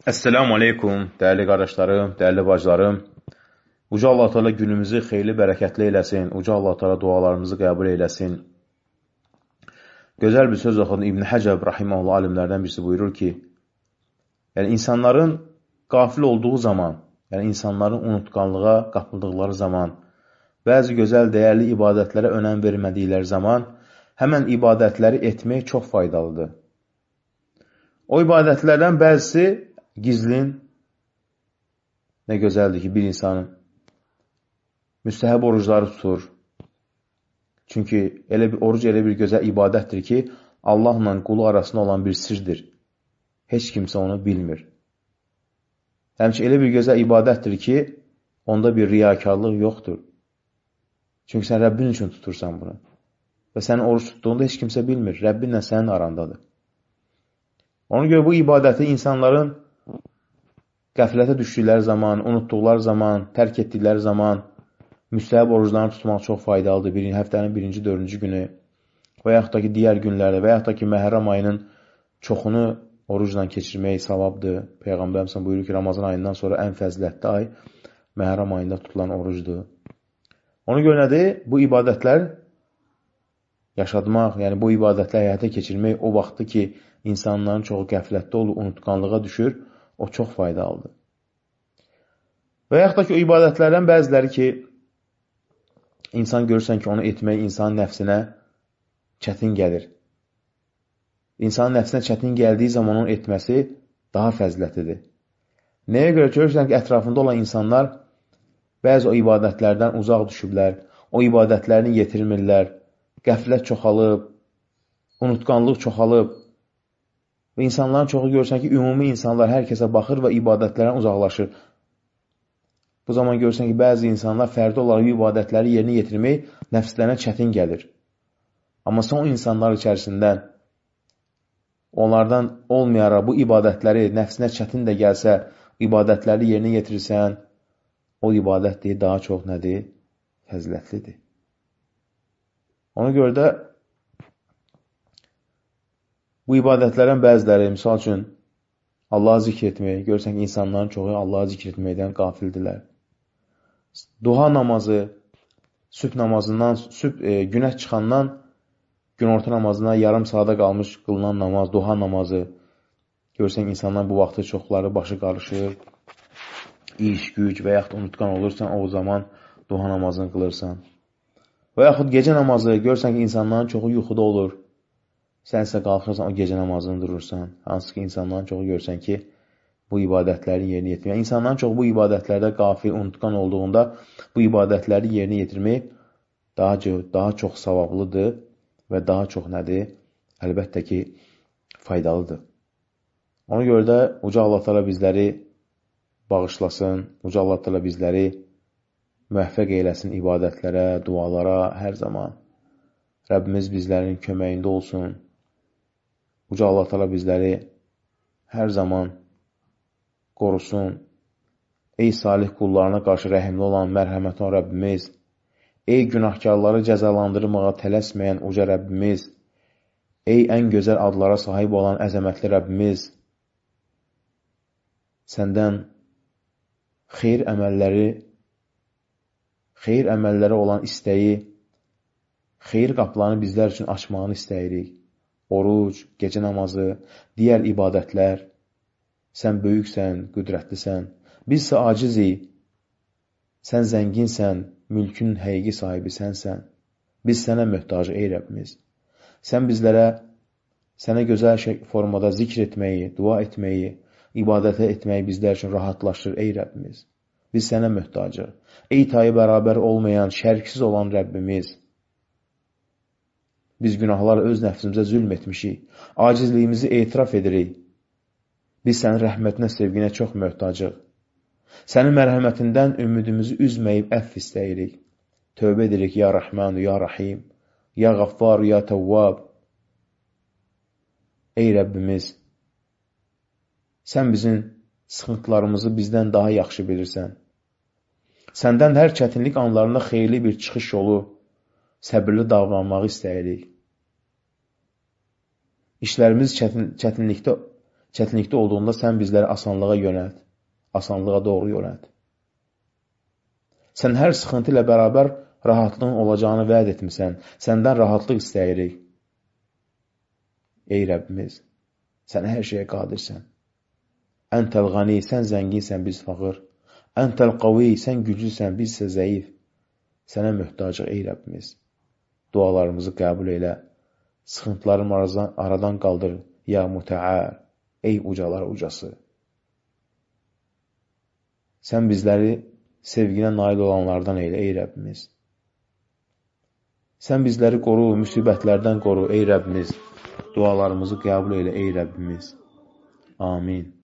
Esselamu aleykum, dəyərli qardaşlarım, dəyərli bacılarım. Uca Allah Teala günümüzü xeyirli, bərəkətli eləsin. Uca Allah Teala dualarımızı qəbul eləsin. Gözəl bir söz oxudum. İbn Həcəb rahimehullah alimlərdən birisi buyurur ki, yəni insanların qafil olduğu zaman, yəni insanların unutqanlığa qapıldıqları zaman, bəzi gözəl, dəyərli ibadətlərə önəm vermədikləri zaman, həmən ibadətləri etmək çox faydalıdır. O ibadətlərdən bəzisi gizlin, nə gözəldir ki, bir insanın müstəhəb orucları tutur. Çünki oruc elə bir gözəl ibadətdir ki, Allahla qulu arasında olan bir sirdir. Heç kimsə onu bilmir. Həmçinin elə bir gözəl ibadətdir ki, onda bir riyakarlıq yoxdur. Çünki sən Rəbbin üçün tutursan bunu. Və sənin oruc tutduğunda heç kimsə bilmir. Rəbbinlə sənin arandadır. Ona görə bu ibadəti insanların qəflətə düşdükləri zaman, unutduqları zaman, tərk etdikləri zaman müstəhəb oruclarını tutmaq çox faydalıdır. Həftənin 1-ci, 4-cü günü və yaxud da ki, digər günlərdə və yaxud da ki, Məhərrəm ayının çoxunu orucla keçirmək savabdır. Peyğəmbərimiz buyurur ki, Ramazan ayından sonra ən fəzilətli ay Məhərrəm ayında tutulan orucdur. Ona görə nədir? Bu ibadətlər yaşadmaq, yəni bu ibadətləri həyata keçirmək o vaxtdır ki, insanların çoxu qəflətdə olur, unutqanlığa düşür, o çox faydalıdır. Və yaxud da ki, o ibadətlərdən bəziləri ki, insan görürsən ki, onu etmək insanın nəfsinə çətin gəlir. İnsanın nəfsinə çətin gəldiyi zaman onu etməsi daha fəzilətlidir. Nəyə görə görürsən ki, ətrafında olan insanlar bəzi o ibadətlərdən uzaq düşüblər, o ibadətlərini yetirmirlər, qəflət çoxalıb, unutqanlıq çoxalıb və insanların çoxu görürsən ki, ümumi insanlar hər kəsə baxır və ibadətlərdən uzaqlaşır. Bu zaman görürsən ki, bəzi insanlar fərdi olaraq ibadətləri yerinə yetirmək nəfslərinə çətin gəlir. Amma sən o insanlar içərisindən onlardan olmayaraq bu ibadətləri nəfsinə çətin də gəlsə, ibadətləri yerinə yetirirsən, o ibadət deyil, daha çox nədir? Fəzilətlidir. Ona görə də bu ibadətlərin bəziləri, misal üçün, Allahı zikr etmək, görürsən ki, insanların çoxu Allahı zikr etməkdən qafildilər. Duha namazı, sübh namazından, günəş çıxandan günorta namazına yarım saata qalmış qılınan namaz, duha namazı, görürsən ki, insanların bu vaxtı çoxları başı qarışır, iş, güc və yaxud unutqan olursan, o zaman duha namazını qılırsan. Və yaxud gecə namazı, görürsən ki, insanların çoxu yuxuda olur. Sən isə qalxırsan, o gecə namazını durursan. Hansı ki, insanların çoxu görürsən ki, bu ibadətləri yerinə yetirmək. İnsanların çoxu bu ibadətlərdə qafil, unutqan olduğunda bu ibadətləri yerinə yetirmək daha çox savablıdır və daha çox nədir? Əlbəttə ki, faydalıdır. Ona görə də Uca Allah Teala bizləri bağışlasın, Uca Allah Teala bizləri müvəffəq eyləsin ibadətlərə, dualara hər zaman. Rəbbimiz bizlərin köməyində olsun. Uca Allah Teala bizləri hər zaman qorusun. Ey salih qullarına qarşı rəhimli olan, mərhəmətli olan Rəbbimiz, ey günahkarları cəzalandırmağa tələsməyən uca Rəbbimiz, ey ən gözəl adlara sahib olan əzəmətli Rəbbimiz, səndən xeyir əməlləri olan istəyi, xeyir qapılarını bizlər üçün açmağını istəyirik. Oruc, gecə namazı, digər ibadətlər, sən böyüksən, qüdrətlisən, biz isə acizik, sən zənginsən, mülkün həqiqi sahibi sənsən, biz sənə möhtacı ey Rəbbimiz. Sən bizlərə, sənə gözəl formada zikr etməyi, dua etməyi, ibadətə etməyi bizlər üçün rahatlaşdır ey Rəbbimiz. Biz sənə möhtacıq. Ey tayı bərabər olmayan, şərksiz olan Rəbbimiz, biz günahları öz nəfsimizə zülm etmişik, acizliyimizi etiraf edirik. Biz sənin rəhmətinə, sevginə çox möhtacıq. Sənin mərhəmətindən ümidimizi üzməyib əff istəyirik. Tövbə edirik, ya Rəhmanu, ya Rahim, ya Qaffar, ya Təvvab. Ey Rəbbimiz, sən bizim sıxıntılarımızı bizdən daha yaxşı bilirsən. Səndən hər çətinlik anlarında xeyirli bir çıxış yolu, səbirli davranmağı istəyirik. İşlərimiz çətinlikdə Çətinlikdə olduğunda sən bizləri asanlığa yönəlt. Asanlığa doğru yönəlt. Sən hər sıxıntı ilə bərabər rahatlığın olacağını vəd etmisən. Səndən rahatlıq istəyirik. Ey Rəbbimiz, sən hər şeyə qadirsən. Əntəl qani, sən zənginsən, biz fağır. Əntəl qavi, sən güclüsən, biz isə zəif. Sənə möhtacıq, ey Rəbbimiz. Dualarımızı qəbul elə. Sıxıntılarımı aradan qaldır. Ya mütəal, ey ucalar ucası. Sən bizləri sevginə nail olanlardan eylə, ey Rəbbimiz. Sən bizləri qoru, müsibətlərdən qoru, ey Rəbbimiz. Dualarımızı qəbul elə, ey Rəbbimiz. Amin.